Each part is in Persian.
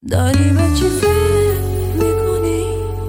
داری به چی فکر میکنی؟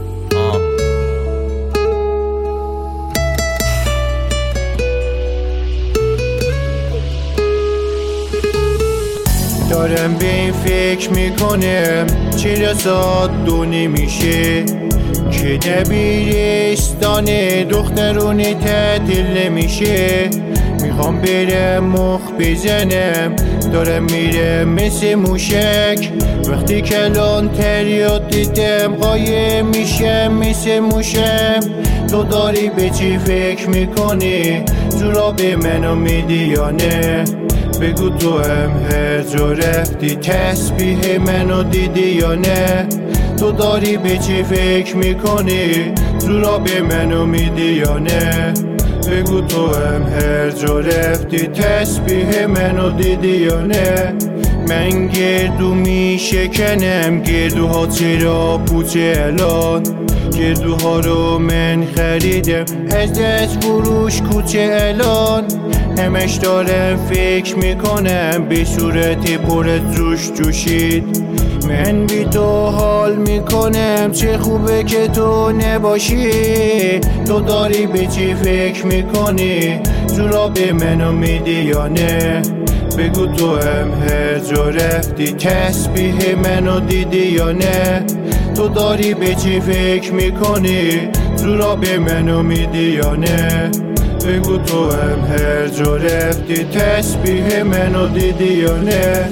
دارم به این فکر میکنم چرا ساعت 2 نمیشه که دبیرستان دخترونه تعطیل نمیشه. میخوام برم مخ بزنم دارم میرم مثل موشک. وقتی کلان تریاد دیدم قایم میشم مثل موشم. تو داری به چی فکر میکنی؟ زورا به منو میدی یا نه؟ بگو تو هم هر جا رفتی تسبیح منو دیدی یا نه؟ تو داری به چی فکر میکنی؟ زورا به منو میدی یا نه؟ بگو تو هم هر جا رفتی تسبیح منو دیدی یا نه؟ من گردو میشکنم گردوها چرا پوچه الان؟ گردوها رو من خریدم از دست فروش کوچه الان. همش دارم فکر میکنم به صورت پر از جوش جوشید. من بی تو حال میکنم چه خوبه که تو نباشی. تو داری به چی فکر میکنی؟ زورا به منو میدی یا نه؟ بگو تو هم هر جا رفتی تسبیح منو دیدی یا نه؟ تو داری به چی فکر میکنی؟ زورا به منو میدی یا نه؟ بگو تو هم هر جا رفتی تسبیح منو دیدی یا نه؟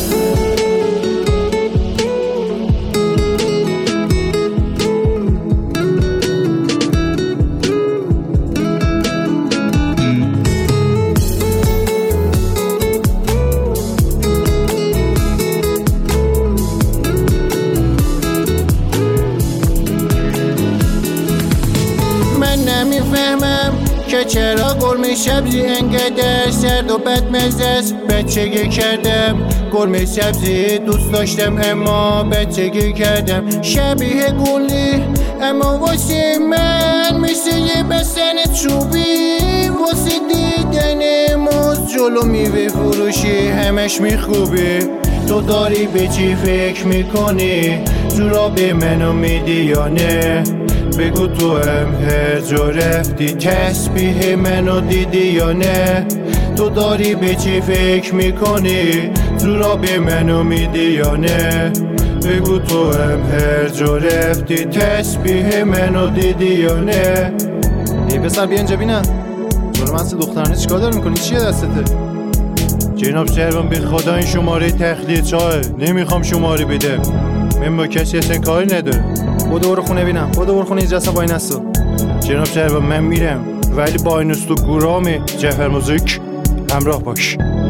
نمیفهمم که چرا گرمه سبزی انقدر سرد و بدمزه است. بچگی کردم گرمه سبزی دوست داشتم اما بچگی کردم. شبیه گلی اما واسه من مثل یه بستن چوبی. واسه دیدن موز جلو میوه فروشی همش میخوبی. تو داری به چی فکر میکنی؟ زورا به منو میدی یا نه؟ بگو تو هم هر جا رفتی تسبیح منو دیدی یا نه؟ تو داری به چی فکر میکنی؟ زورا به منو میدی یا نه؟ بگو تو هم هر جا رفتی تسبیح منو دیدی یا نه؟ ای پسر بیا اینجا بینم. برو من دخترانه چیکار داری میکنی؟ چیه دستته؟ جناب سروان به خدا این شماره تخلیه چاه نمیخوام شماره بدم. من با کسی اصلا کاری ندارم. بدو برو خونه بینم. بدو برو خونه اینجا با این هستو. جناب سروان من میرم ولی با این است و گورام جعفر موزیک همراه باش.